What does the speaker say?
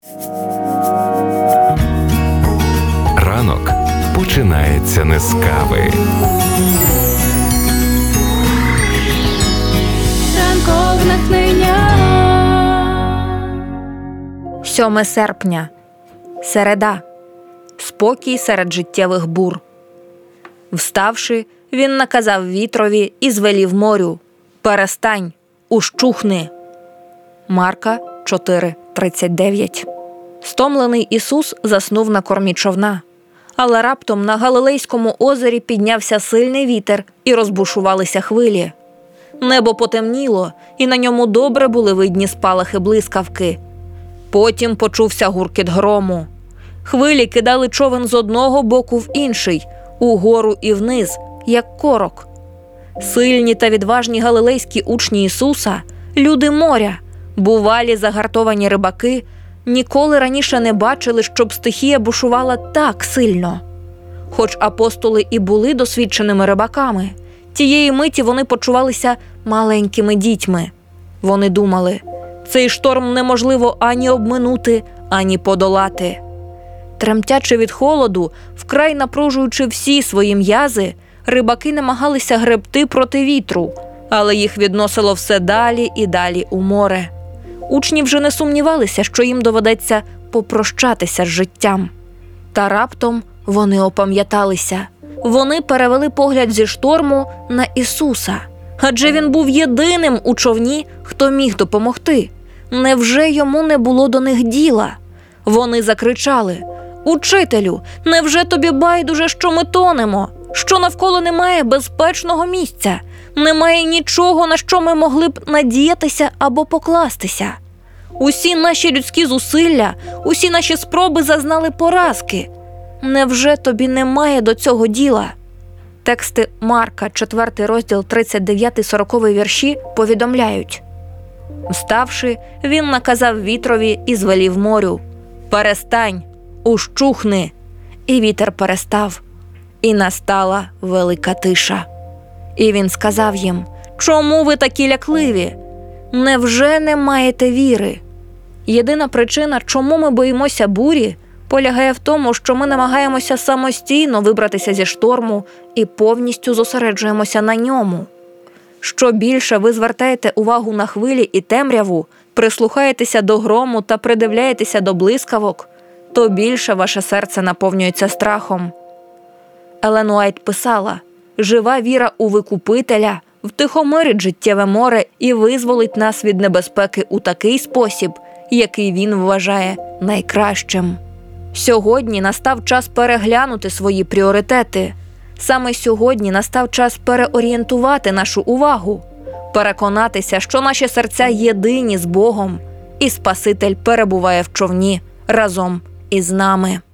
Ранок починається не з кави. Ранкове натхнення. 7 серпня. Середа. Спокій серед життєвих бур. Вставши, він наказав вітрові і звелів морю: «Перестань, ущухни». Марка 4:39. Стомлений Ісус заснув на кормі човна. Але раптом на Галилейському озері піднявся сильний вітер і розбушувалися хвилі. Небо потемніло, і на ньому добре були видні спалахи блискавки. Потім почувся гуркіт грому. Хвилі кидали човен з одного боку в інший, угору і вниз, як корок. Сильні та відважні галилейські учні Ісуса, люди моря, бувалі загартовані рибаки, ніколи раніше не бачили, щоб стихія бушувала так сильно. Хоч апостоли і були досвідченими рибаками, тієї миті вони почувалися маленькими дітьми. Вони думали: цей шторм неможливо ані обминути, ані подолати. Тремтячи від холоду, вкрай напружуючи всі свої м'язи, рибаки намагалися гребти проти вітру, але їх відносило все далі і далі у море. Учні вже не сумнівалися, що їм доведеться попрощатися з життям. Та раптом вони опам'яталися. Вони перевели погляд зі шторму на Ісуса. Адже Він був єдиним у човні, хто міг допомогти. Невже йому не було до них діла? Вони закричали: «Учителю, невже тобі байдуже, що ми тонемо? Що навколо немає безпечного місця? Немає нічого, на що ми могли б надіятися або покластися? Усі наші людські зусилля, усі наші спроби зазнали поразки. Невже тобі немає до цього діла?» Тексти Марка, 4 розділ, 39-40 вірші повідомляють: «Вставши, він наказав вітрові і звелів морю: перестань, ущухни». І вітер перестав, і настала велика тиша. І він сказав їм: «Чому ви такі лякливі? Невже не маєте віри?» Єдина причина, чому ми боїмося бурі, полягає в тому, що ми намагаємося самостійно вибратися зі шторму і повністю зосереджуємося на ньому. Що більше ви звертаєте увагу на хвилі і темряву, прислухаєтеся до грому та придивляєтеся до блискавок, то більше ваше серце наповнюється страхом. Елен Уайт писала: «Жива віра у Викупителя втихомирить життєве море і визволить нас від небезпеки у такий спосіб, який він вважає найкращим». Сьогодні настав час переглянути свої пріоритети. Саме сьогодні настав час переорієнтувати нашу увагу, переконатися, що наші серця єдині з Богом, і Спаситель перебуває в човні разом із нами.